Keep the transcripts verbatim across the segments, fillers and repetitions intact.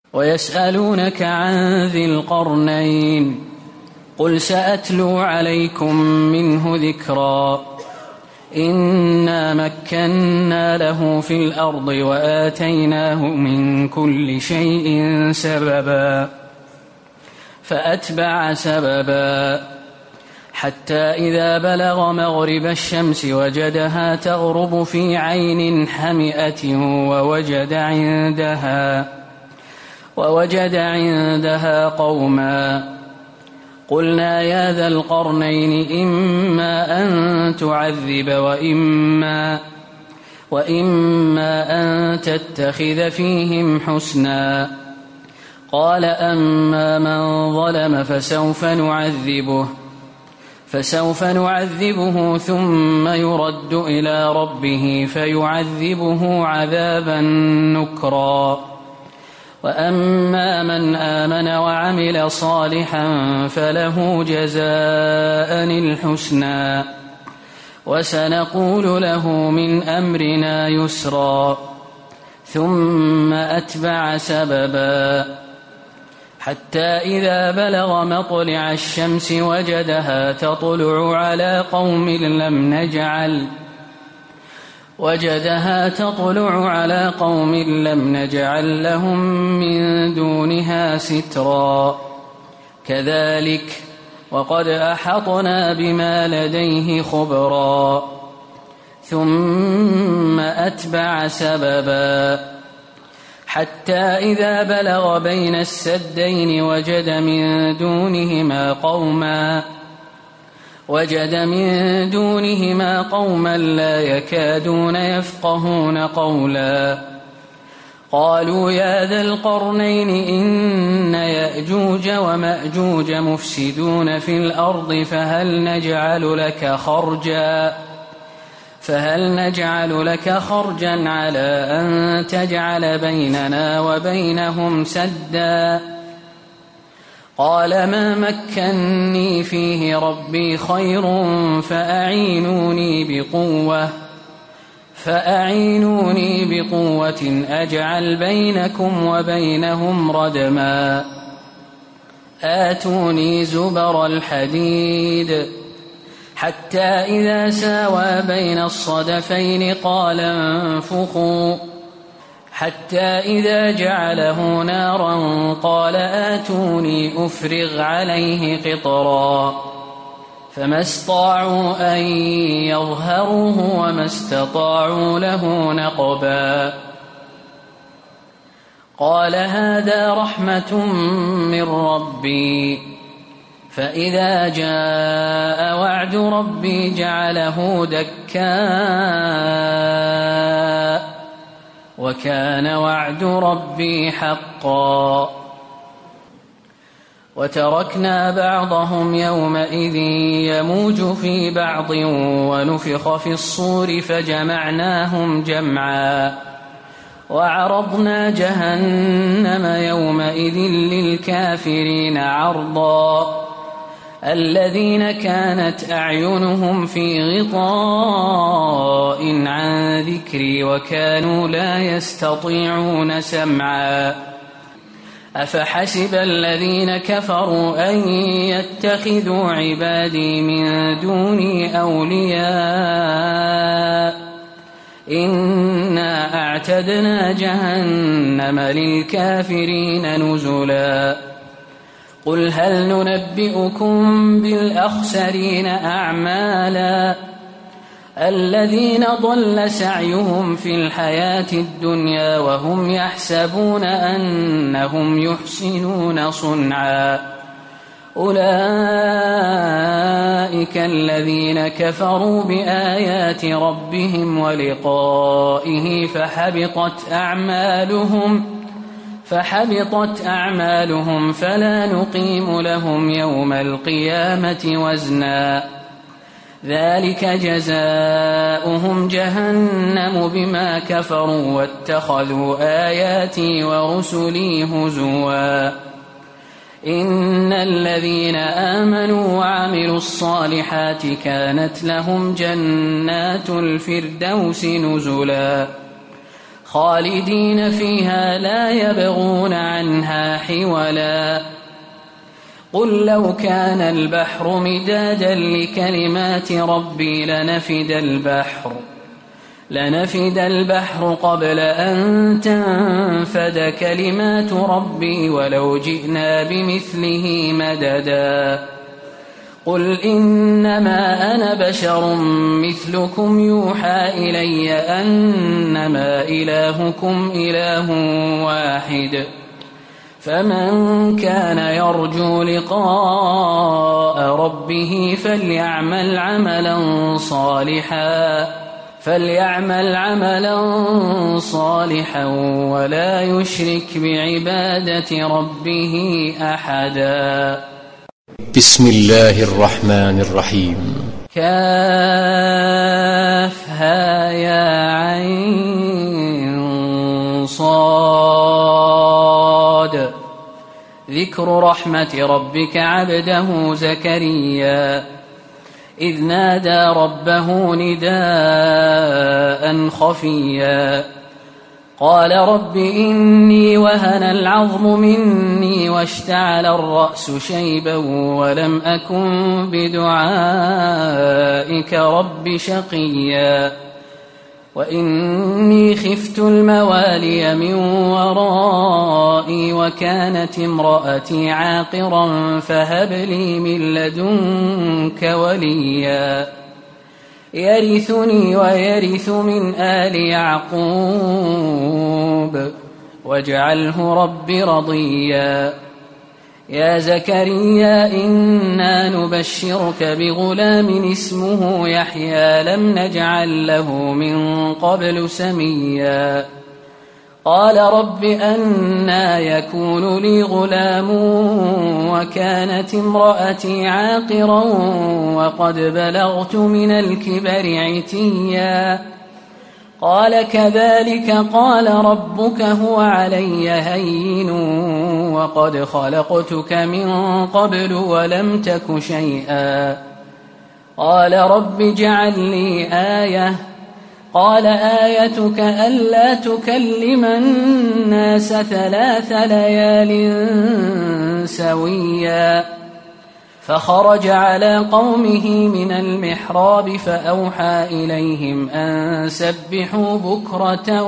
ويسألونك عن ذي القرنين قل سأتلو عليكم منه ذكرا إنا مكنا له في الأرض وآتيناه من كل شيء سببا فأتبع سببا حتى إذا بلغ مغرب الشمس وجدها تغرب في عين حمئة ووجد عندها ووجد عندها قوما قلنا يا ذا القرنين إما أن تعذب وإما, وإما أن تتخذ فيهم حسنا قال أما من ظلم فسوف نعذبه فسوف نعذبه ثم يرد إلى ربه فيعذبه عذابا نكرا وأما من آمن وعمل صالحا فله جزاء الحسنى وسنقول له من أمرنا يسرا ثم أتبع سببا حتى إذا بلغ مطلع الشمس وجدها تطلع على قوم لم نجعل وجدها تطلع على قوم لم نجعل لهم من دونها سترا كذلك وقد أحطنا بما لديه خبرا ثم أتبع سببا حتى إذا بلغ بين السدين وجد من دونهما قوما وجد من دونهما قوما لا يكادون يفقهون قولا قالوا يا ذا القرنين إن يأجوج ومأجوج مفسدون في الأرض فهل نجعل لك خرجا فهل نجعل لك خرجا على أن تجعل بيننا وبينهم سدا قال ما مكني فيه ربي خير فأعينوني بقوة فأعينوني بقوة أجعل بينكم وبينهم ردما آتوني زبر الحديد حتى إذا ساوى بين الصدفين قال انفخوا حتى إذا جعله نارا قال آتوني أفرغ عليه قطرا فما استطاعوا أن يظهروه وما استطاعوا له نقبا قال هذا رحمة من ربي فإذا جاء وعد ربي جعله دكاء وكان وعد ربي حقا وتركنا بعضهم يومئذ يموج في بعض ونفخ في الصور فجمعناهم جمعا وعرضنا جهنم يومئذ للكافرين عرضا الذين كانت أعينهم في غطاء عن ذكري وكانوا لا يستطيعون سمعا أفحسب الذين كفروا أن يتخذوا عبادي من دوني أولياء إنا أعتدنا جهنم للكافرين نزلا قل هل ننبئكم بالأخسرين أعمالا الذين ضل سعيهم في الحياة الدنيا وهم يحسبون أنهم يحسنون صنعا أولئك الذين كفروا بآيات ربهم ولقائه فحبطت أعمالهم فحبطت أعمالهم فلا نقيم لهم يوم القيامة وزنا ذلك جزاؤهم جهنم بما كفروا واتخذوا آياتي ورسلي هزوا إن الذين آمنوا وعملوا الصالحات كانت لهم جنات الفردوس نزلا خالدين فيها لا يبغون عنها حولا قل لو كان البحر مدادا لكلمات ربي لنفد البحر لنفد البحر قبل أن تنفد كلمات ربي ولو جئنا بمثله مددا قل إنما أنا بشر مثلكم يوحى إلي أنما إلهكم إله واحد فمن كان يرجو لقاء ربه فليعمل عملا صالحا فليعمل عملا صالحا ولا يشرك بعبادة ربه أحدا. بسم الله الرحمن الرحيم. كافها يا عين صاد ذكر رحمة ربك عبده زكريا إذ نادى ربه نداء خفيا قال رب إني وهن العظم مني واشتعل الرأس شيبا ولم أكن بدعائك رب شقيا وإني خفت الموالي من ورائي وكانت امرأتي عاقرا فهب لي من لدنك وليا يرثني ويرث من آل يعقوب واجعله رب رضيا. يا زكريا إنا نبشرك بغلام اسمه يحيى لم نجعل له من قبل سميا قال رب أنى يكون لي غلام وكانت امرأتي عاقرا وقد بلغت من الكبر عتيا قال كذلك قال ربك هو علي هين وقد خلقتك من قبل ولم تك شيئا قال رب اجعل لي آية قال آيتك ألا تكلم الناس ثلاث ليال سويا فخرج على قومه من المحراب فأوحى إليهم أن سبحوا بكرة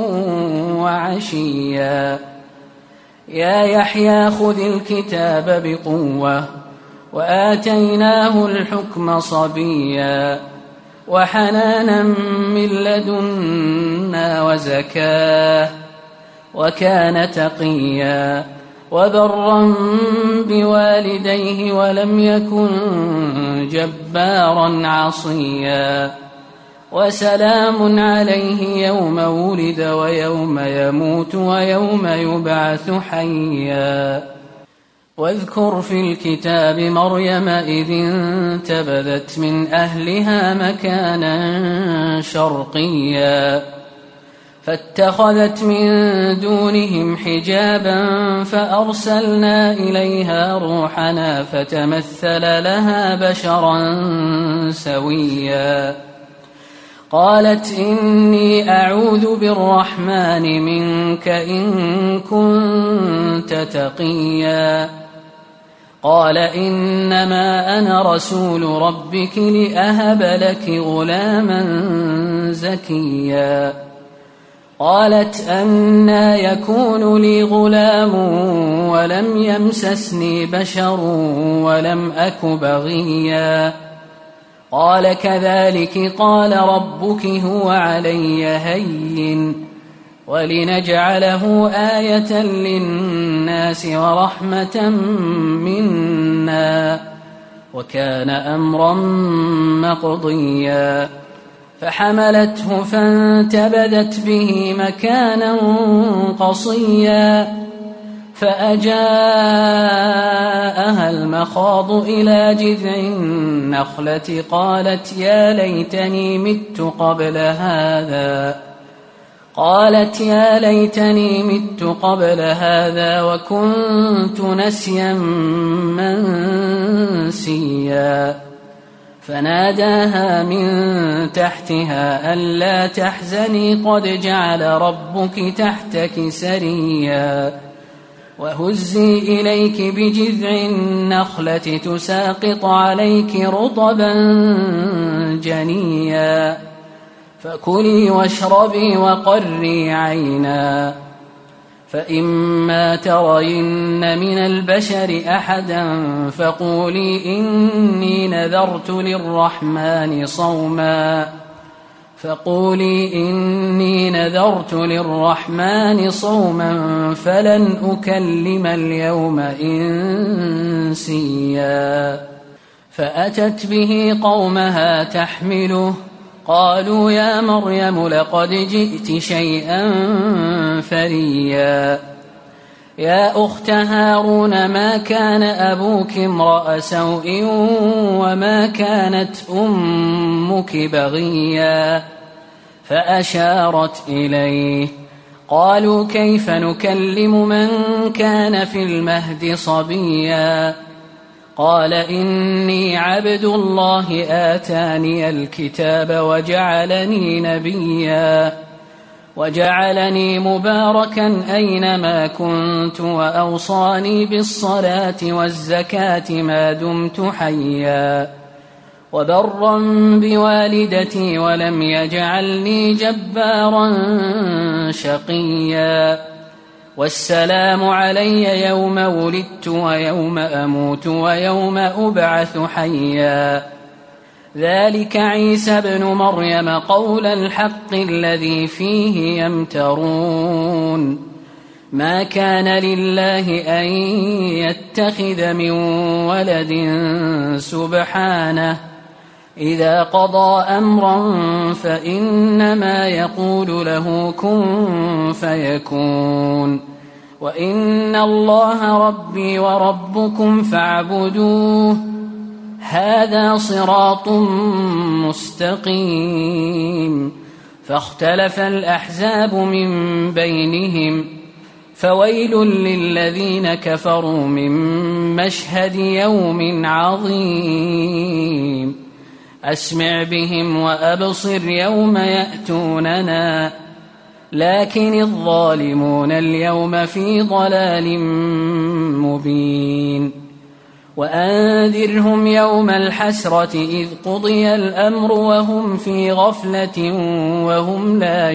وعشيا يا يحيى خذ الكتاب بقوة وآتيناه الحكم صبيا وحنانا من لدنا وزكاه وكان تقيا وبرا بوالديه ولم يكن جبارا عصيا وسلام عليه يوم ولد ويوم يموت ويوم يبعث حيا واذكر في الكتاب مريم إذ انتبذت من أهلها مكانا شرقيا فاتخذت من دونهم حجابا فأرسلنا إليها روحنا فتمثل لها بشرا سويا قالت إني أعوذ بالرحمن منك إن كنت تقيا قال إنما أنا رسول ربك لأهب لك غلاما زكيا قالت أنى يكون لي غلام ولم يمسسني بشر ولم أك بغيا قال كذلك قال ربك هو علي هين ولنجعله آية للناس ورحمة منا وكان أمرا مقضيا فحملته فانتبذت به مكانا قصيا فأجاءها المخاض إلى جذع النخلة قالت يا ليتني مت قبل هذا قالت يا ليتني مت قبل هذا وكنت نسيا منسيا فناداها من تحتها ألا تحزني قد جعل ربك تحتك سريا وهزي إليك بجذع النخلة تساقط عليك رطبا جنيا فكلي واشربي وقري عينا فإما ترين من البشر أحدا فقولي إني نذرت للرحمن صوما فقولي إني نذرت للرحمن صوما فلن أكلم اليوم إنسيا فأتت به قومها تحمله قالوا يا مريم لقد جئت شيئا فريا يا أخت هارون ما كان أبوك امرأ سوء وما كانت أمك بغيا فأشارت إليه قالوا كيف نكلم من كان في المهد صبيا قال إني عبد الله آتاني الكتاب وجعلني نبيا وجعلني مباركا أينما كنت وأوصاني بالصلاة والزكاة ما دمت حيا وبرا بوالدتي ولم يجعلني جبارا شقيا والسلام علي يوم ولدت ويوم أموت ويوم أبعث حيا ذلك عيسى ابن مريم قول الحق الذي فيه يمترون ما كان لله أن يتخذ من ولد سبحانه إذا قضى أمرا فإنما يقول له كن فيكون وإن الله ربي وربكم فاعبدوه هذا صراط مستقيم فاختلف الأحزاب من بينهم فويل للذين كفروا من مشهد يوم عظيم أسمع بهم وأبصر يوم يأتوننا لكن الظالمون اليوم في ضلال مبين وأنذرهم يوم الحسرة إذ قضي الأمر وهم في غفلة وهم لا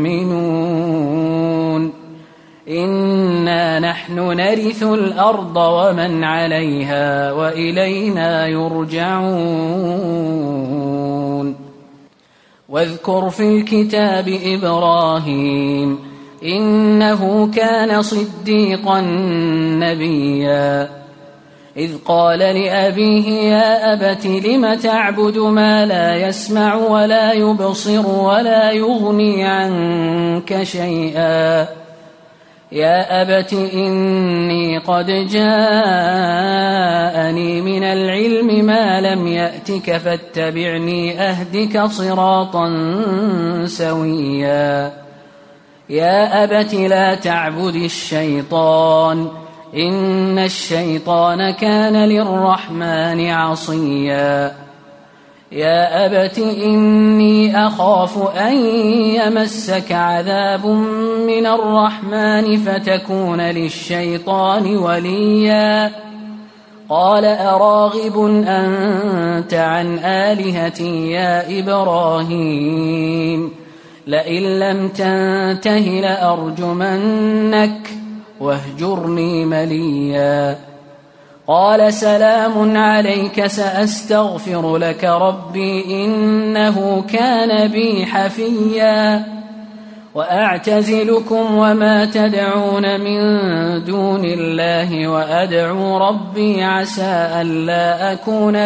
يؤمنون إنا نحن نرث الأرض ومن عليها وإلينا يرجعون واذكر في الكتاب إبراهيم إنه كان صديقا نبيا إذ قال لأبيه يا أبت لم تعبد ما لا يسمع ولا يبصر ولا يغني عنك شيئا يا أبت إني قد جاءني من العلم ما لم يأتك فاتبعني أهدك صراطا سويا يا أبت لا تعبد الشيطان إن الشيطان كان للرحمن عصيا يا أبت إني أخاف أن يمسك عذاب من الرحمن فتكون للشيطان وليا قال أراغب أنت عن آلهتي يا إبراهيم لئن لم تنته لأرجمنك واهجرني مليا قال سلام عليك سأستغفر لك ربي إنه كان بي حفيا وأعتزلكم وما تدعون من دون الله وأدعو ربي عسى ألا أكون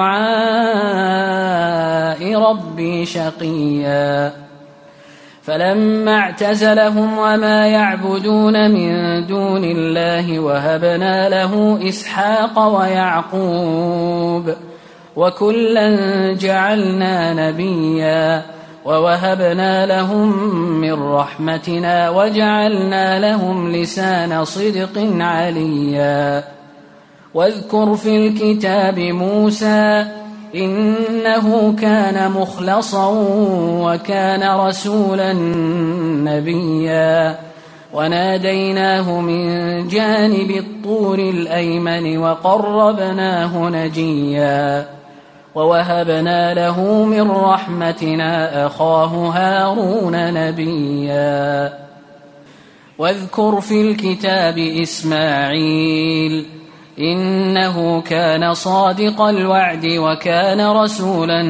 بدعاء ربي شقيا فلما اعتزلهم وما يعبدون من دون الله وهبنا له إسحاق ويعقوب وكلا جعلنا نبيا ووهبنا لهم من رحمتنا وجعلنا لهم لسان صدق عليا واذكر في الكتاب موسى إنه كان مخلصا وكان رسولا نبيا وناديناه من جانب الطور الأيمن وقربناه نجيا ووهبنا له من رحمتنا أخاه هارون نبيا واذكر في الكتاب إسماعيل إنه كان صادق الوعد وكان رسولا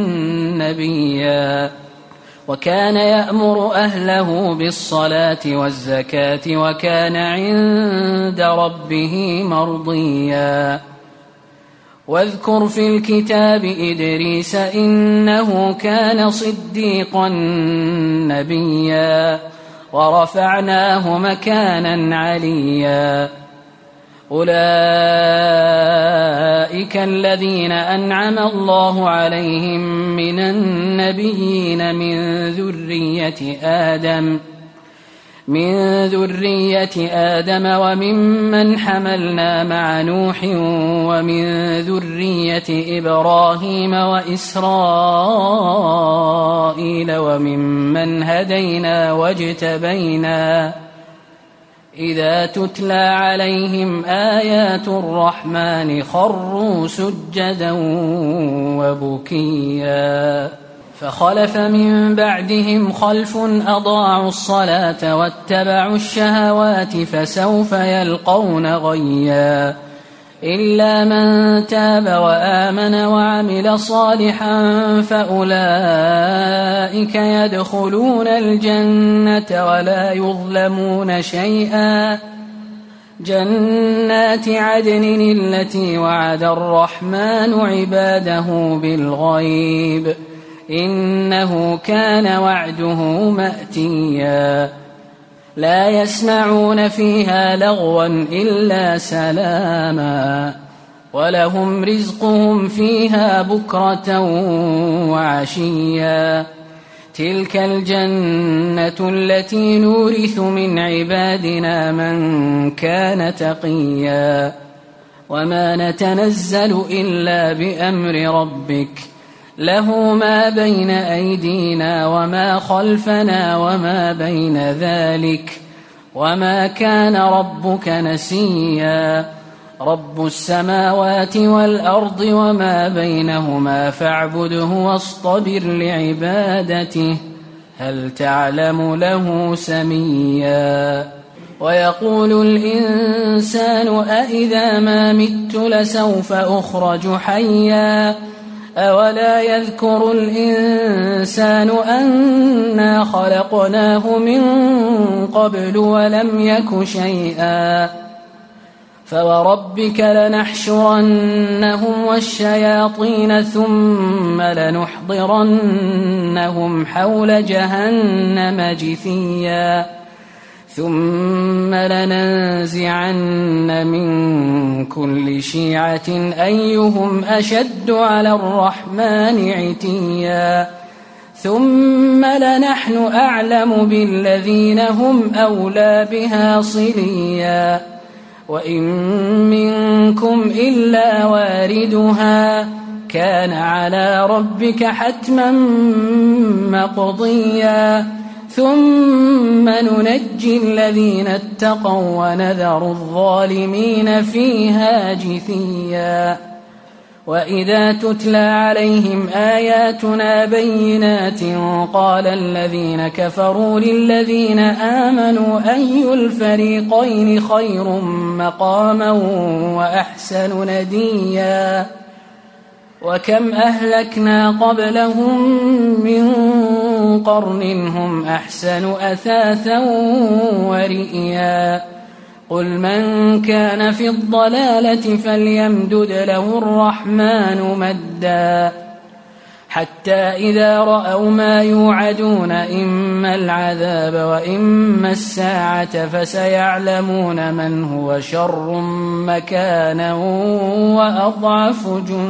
نبيا وكان يأمر أهله بالصلاة والزكاة وكان عند ربه مرضيا واذكر في الكتاب إدريس إنه كان صديقا نبيا ورفعناه مكانا عليا أولئك الذين أنعم الله عليهم من النبيين من ذرية آدم من ذرية آدم وممن حملنا مع نوح ومن ذرية إبراهيم وإسرائيل وممن هدينا واجتبينا إذا تتلى عليهم آيات الرحمن خروا سجدا وبكيا فخلف من بعدهم خلف أضاعوا الصلاة واتبعوا الشهوات فسوف يلقون غيا إلا من تاب وآمن وعمل صالحا فأولئك يدخلون الجنة ولا يظلمون شيئا جنات عدن التي وعد الرحمن عباده بالغيب إنه كان وعده مأتيا لا يسمعون فيها لغوا إلا سلاما ولهم رزقهم فيها بكرة وعشيا تلك الجنة التي نورث من عبادنا من كان تقيا وما نتنزل إلا بأمر ربك له ما بين أيدينا وما خلفنا وما بين ذلك وما كان ربك نسيا رب السماوات والأرض وما بينهما فاعبده واصطبر لعبادته هل تعلم له سميا ويقول الإنسان أإذا ما مت لسوف أخرج حيا أولا يذكر الإنسان أنا خلقناه من قبل ولم يك شيئا فوربك لنحشرنهم والشياطين ثم لنحضرنهم حول جهنم جثيا ثم لننزعن من كل شيعة أيهم أشد على الرحمن عتيا ثم لنحن أعلم بالذين هم أولى بها صليا وإن منكم إلا واردها كان على ربك حتما مقضيا ثم ننجي الذين اتقوا ونذر الظالمين فيها جثيا وإذا تتلى عليهم آياتنا بينات قال الذين كفروا للذين آمنوا أي الفريقين خير مقاما وأحسن نديا وكم أهلكنا قبلهم من قرن هم أحسن أثاثا ورئيا قل من كان في الضلالة فليمدد له الرحمن مدا حتى إذا رأوا ما يوعدون إما العذاب وإما الساعة فسيعلمون من هو شر مكانا وأضعف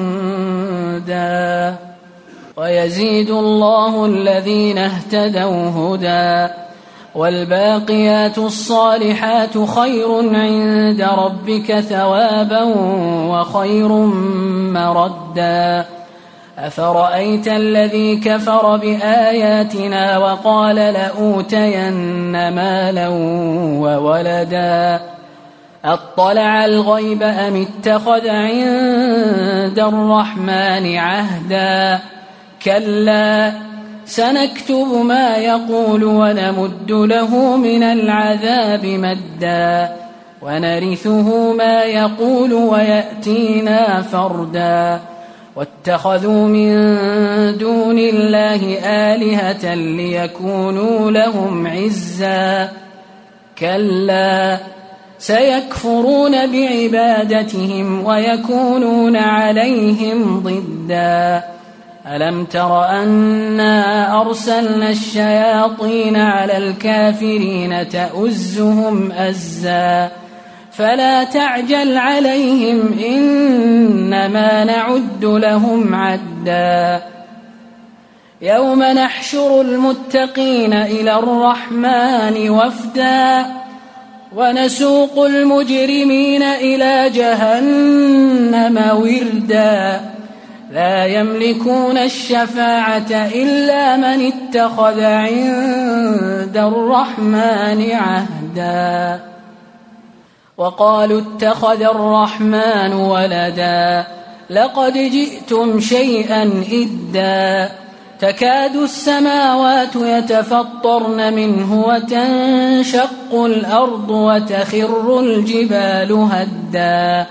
جندا ويزيد الله الذين اهتدوا هدى والباقيات الصالحات خير عند ربك ثوابا وخير مردا أفرأيت الذي كفر بآياتنا وقال لأوتين مالا وولدا أطلع الغيب أم اتخذ عند الرحمن عهدا كلا سنكتب ما يقول ونمد له من العذاب مدا ونرثه ما يقول ويأتينا فردا واتخذوا من دون الله آلهة ليكونوا لهم عزا كلا سيكفرون بعبادتهم ويكونون عليهم ضدا ألم تر أنا أرسلنا الشياطين على الكافرين تؤزهم أزا فلا تعجل عليهم إنما نعد لهم عدا يوم نحشر المتقين إلى الرحمن وفدا ونسوق المجرمين إلى جهنم وردا لا يملكون الشفاعة إلا من اتخذ عند الرحمن عهدا وقالوا اتخذ الرحمن ولدا لقد جئتم شيئا إدا تكاد السماوات يتفطرن منه وتنشق الأرض وتخر الجبال هدا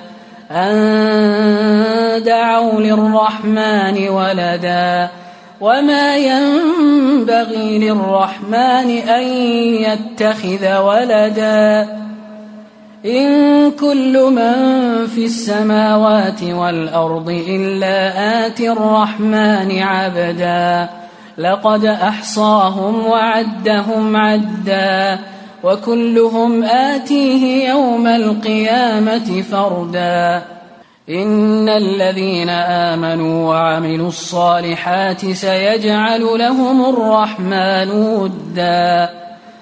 أن دعوا للرحمن ولدا وما ينبغي للرحمن أن يتخذ ولدا إن كل من في السماوات والأرض إلا آتي الرحمن عبدا لقد أحصاهم وعدهم عدا وكلهم آتيه يوم القيامة فردا إن الذين آمنوا وعملوا الصالحات سيجعل لهم الرحمن ودا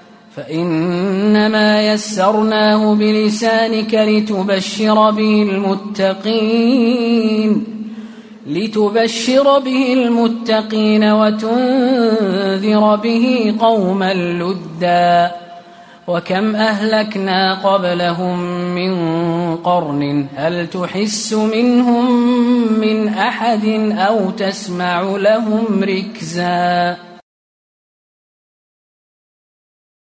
فإنما يسرناه بلسانك لتبشر به المتقين لتبشر به المتقين وتنذر به قوما لدا وكم أهلكنا قبلهم من قرن هل تحس منهم من أحد أو تسمع لهم ركزا